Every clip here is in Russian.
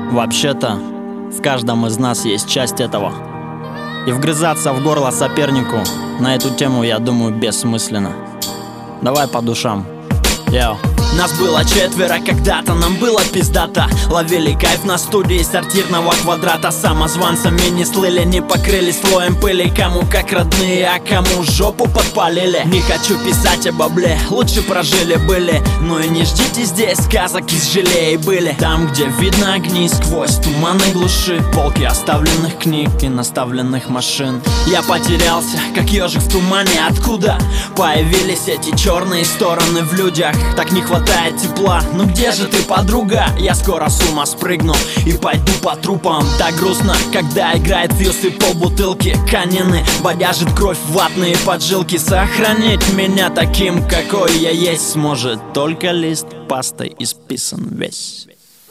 Вообще-то, в каждом из нас есть часть этого. И вгрызаться в горло сопернику на эту тему, я думаю, бессмысленно. Давай по душам. Йоу. Нас было четверо, когда-то нам было пиздато. Ловили кайф на студии сортирного квадрата. Самозванцами не слыли, не покрылись слоем пыли. Кому как родные, а кому жопу подпалили. Не хочу писать о бабле, лучше прожили-были. Ну и не ждите здесь сказок из желей были. Там, где видно огни сквозь туманной глуши, полки оставленных книг и наставленных машин. Я потерялся, как ежик в тумане. Откуда появились эти черные стороны в людях? Так не хватает тепла, ну где же ты, подруга? Я скоро с ума спрыгну и пойду по трупам. Так грустно, когда играет фьюз и полбутылки конины бодяжит кровь в ватные поджилки. Сохранить меня таким, какой я есть, сможет только лист пастой исписан весь.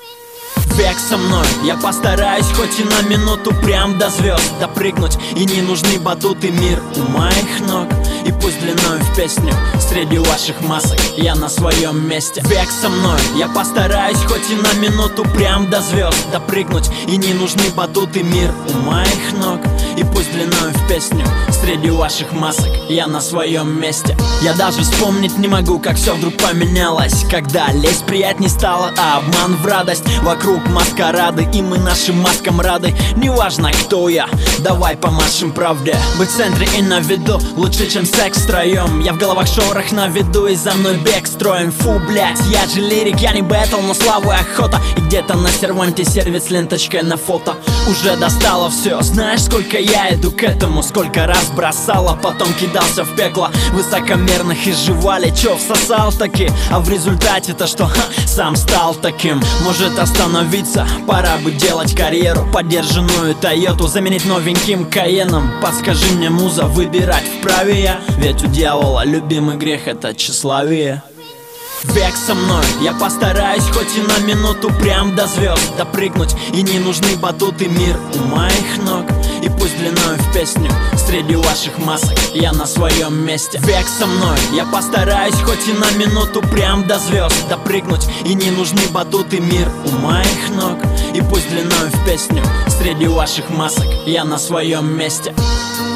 Век со мной, я постараюсь хоть и на минуту прям до звезд допрыгнуть. И не нужны батуты, мир у моих ног. И пусть длиною в песню среди ваших масок я на своем месте. Век со мной, я постараюсь хоть и на минуту прям до звезд допрыгнуть. И не нужны батуты, мир у моих ног. И пусть длиною в песню среди ваших масок я на своем месте. Я даже вспомнить не могу, как все вдруг поменялось, когда лезть приятней стало, а обман в радость. Вокруг маскарады, и мы нашим маскам рады. Неважно, кто я, давай помашем правде. Быть в центре и на виду лучше, чем секс втроем. Я в головах шорох на виду, и за мной бег строим. Фу, блять, я же лирик, я не бэтл, но славу и охота. И где-то на серванте сервис с ленточкой на фото. Уже достало все, знаешь, сколько я иду к этому. Сколько раз бросал, а потом кидался в пекло высокомерных изживали, чё всосал таки. А в результате-то что, сам стал таким. Может остановиться, пора бы делать карьеру. Подержанную Тойоту заменить новеньким Каеном. Подскажи мне, муза, выбирать вправе я? Ведь у дьявола любимый грех — это тщеславие. Век со мной, я постараюсь хоть и на минуту прям до звезд допрыгнуть. И не нужны батуты, мир у моих ног. И пусть длиною в песню среди ваших масок я на своем месте. Век со мной, я постараюсь хоть и на минуту прям до звезд допрыгнуть. И не нужны батуты, мир у моих ног. И пусть длиною в песню среди ваших масок я на своем месте.